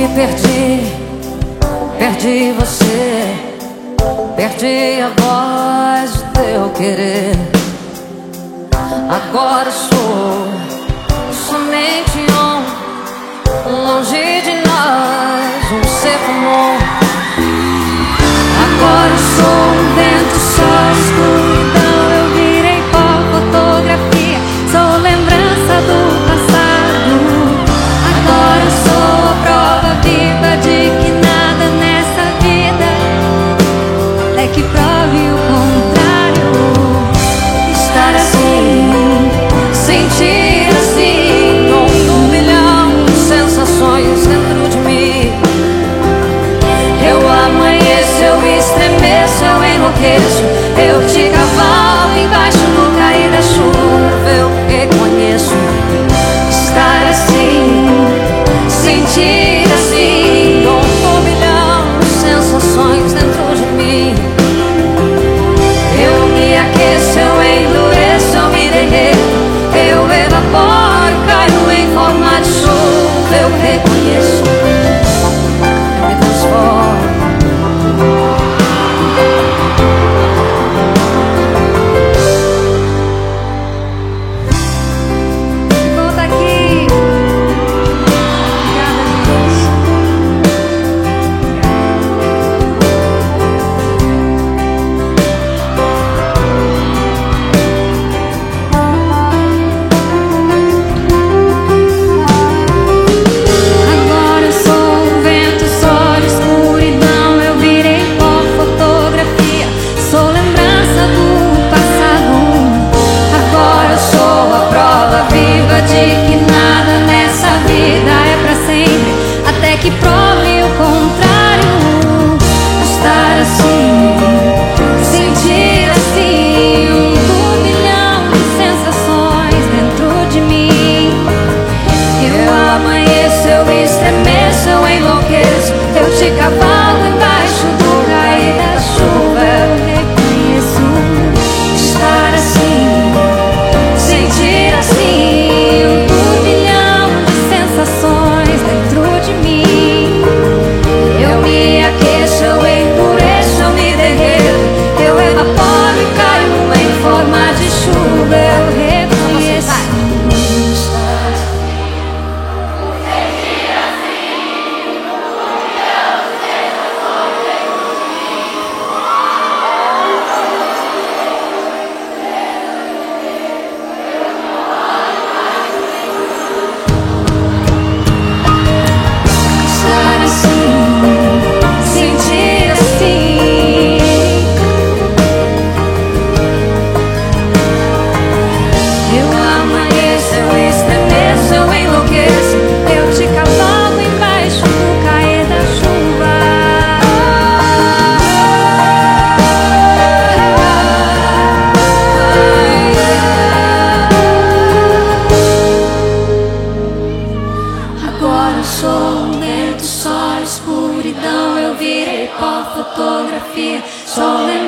Perdi você, perdi a voz do teu querer. Agora sou somente longe de nós, um ser comum. Agora sou um vento, só escuridão. Eu virei pó, fotografia, sou lembrança do passado. Agora sou a prova viva de que nada nessa vida é que prove o contrário. Estar assim, sentir assim, com 1 milhão de sensações dentro de mim. Eu amanheço, eu estremeço, eu enlouqueço, eu te cavalo embaixo do cair da chuva. Eu reconheço estar assim, sentir assim, com 1 milhão de sensações dentro de mim. Eu me aqueço, eu endureço, eu me derreto, eu evaporo, caio em forma de chuva. Eu reconheço, eu me transformo. Volta aqui. Agora eu sou um vento, só de escuridão. Eu virei pó, fotografia, sou lembrança do passado. Agora eu sou a prova viva de que nada nessa vida é pra sempre, até que prove o contrário. Estar assim, sentir assim, 1 milhão de sensações dentro de mim. Eu amanheço, eu estremeço, eu enlouqueço, eu te cavalo embaixo do cair da chuva. Eu reconheço estar assim, sentir assim, 1 milhão de sensações dentro de mim. Eu me aqueço, eu endureço, eu me derreto, eu evaporo e caio em forma de chuva. Eu reconheço estar assim, sentir assim. Eu amanheço, eu estremeço, eu enlouqueço, eu te cavalo embaixo do cair da chuva. Agora eu sou um vento, só escuridão. Eu virei pó, fotografia, só lembrança